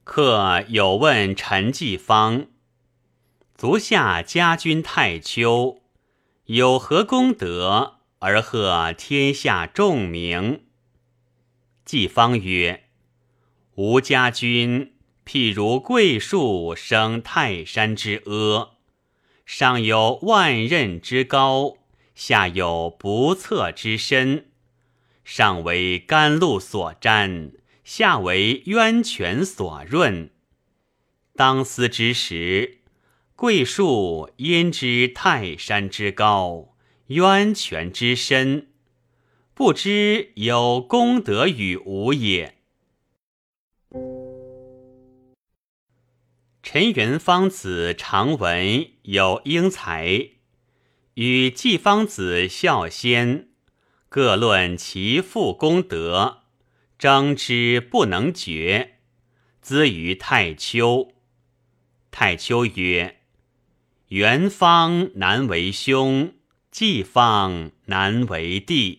客有问陈季方：足下家君太丘，有何功德而贺天下众名？季方曰：吾家君譬如桂树生泰山之阿，上有万仞之高，下有不测之深，上为甘露所沾，下为渊泉所润。当思之时，桂树焉知泰山之高，渊泉之深，不知有功德与无也。陈元方子常闻有英才，与季方子孝先，各论其父功德，争之不能决，咨于太丘。太丘曰：元方难为兄，季方难为弟。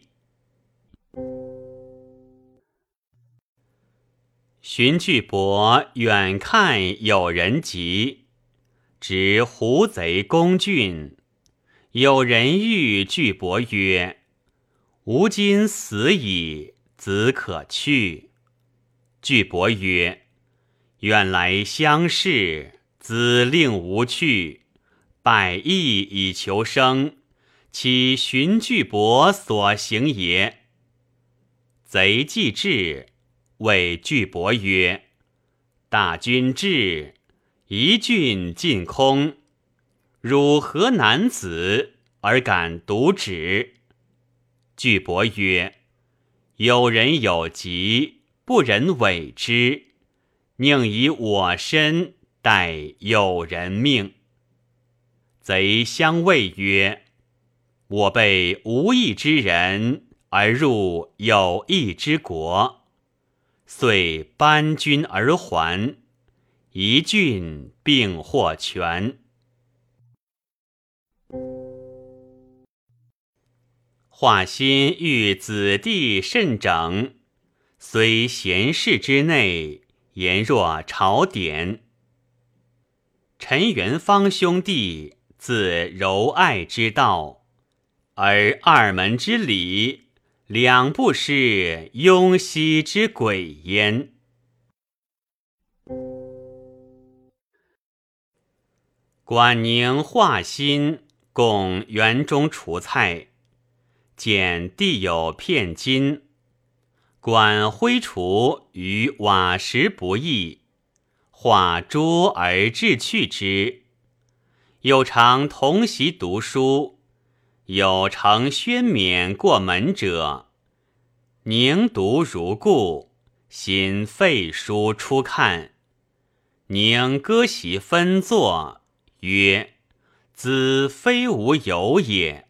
荀巨伯远看有人疾，执胡贼攻郡。有人欲巨伯曰：吾今死矣，子可去。巨伯曰：远来相视，子令吾去，百亿以求生，其荀巨伯所行也。贼既至，谓巨伯曰：大军至，一郡尽空，汝何男子而敢独止？巨伯曰：有人有疾，不忍委之，宁以我身代有人命。贼相谓曰：我被无义之人而入有义之国，遂班军而还，一郡并获全。华歆欲子弟甚整，虽贤士之内，言若朝典。陈元方兄弟自柔爱之道，而二门之礼，两不失雍熙之轨焉。管宁、华歆共园中除菜，见地有片金，管挥除于瓦石不易，化诸而志去之。有常同席读书，有承宣冕过门者，宁读如故，心废书出看。宁割席分坐，曰：子非吾有也。